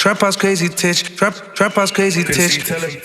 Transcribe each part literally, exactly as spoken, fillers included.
Trap house crazy titch, trap, trap house crazy titch.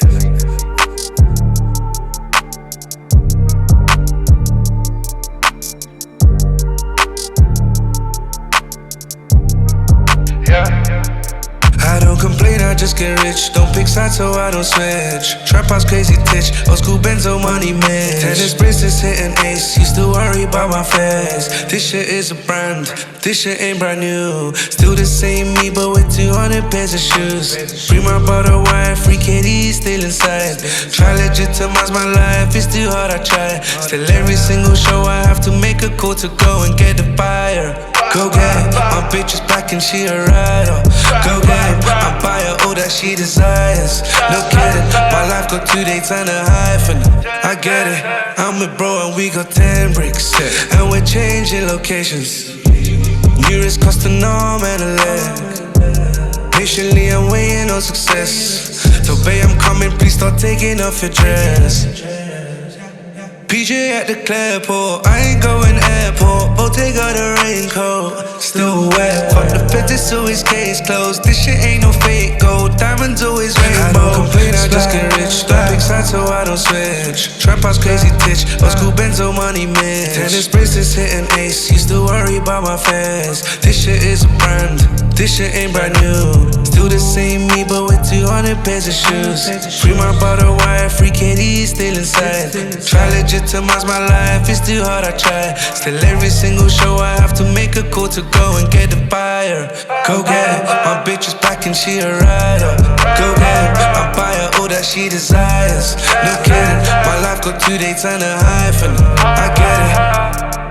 I don't complain, I just get rich. Don't pick sides so I don't switch. Trap house crazy titch, old school Benzo money man. Tennis bracelets hitting ace, used to worry about my face. This shit is a brand, this shit ain't brand new. Still the same me, but with two hundred pairs of shoes. Bring my bottle wine, free kitty still inside. Try legitimize my life, it's too hard, I try. Still every single show I have to make a call to go and get the buyer. Go get my bitch is back and she a rider. Go get I buy her all that she desires. No kidding, my life got two dates and a hyphen. I get it, I'm with bro and we got ten bricks. And we're changing locations. Nearest cost a norm and a leg. Patiently I'm waiting on success. So babe I'm coming, please start taking off your dress. P J at the Clayport, I ain't going airport. Botte got a raincoat, still wet. Fuck the fetish, so his case closed. This shit ain't no fake gold, diamonds always rainbow. I don't complain, I just get rich. Don't pick sides so I don't switch. Trap house crazy titch, old school Benzo money man. Tennis bracelets hitting ace, used to worry about my face. This shit is a brand, this shit ain't brand new. Still the same me, but with two hundred pairs of shoes. Free my bottle wire, free kitty still inside. Try legitimize my life, it's too hard, I try. Still every single show I have to make a call to go and get the buyer. Go get my bitch is back and she a rider. Go get I buy her all that she desires. No kidding, my life got two dates and a hyphen. I get it.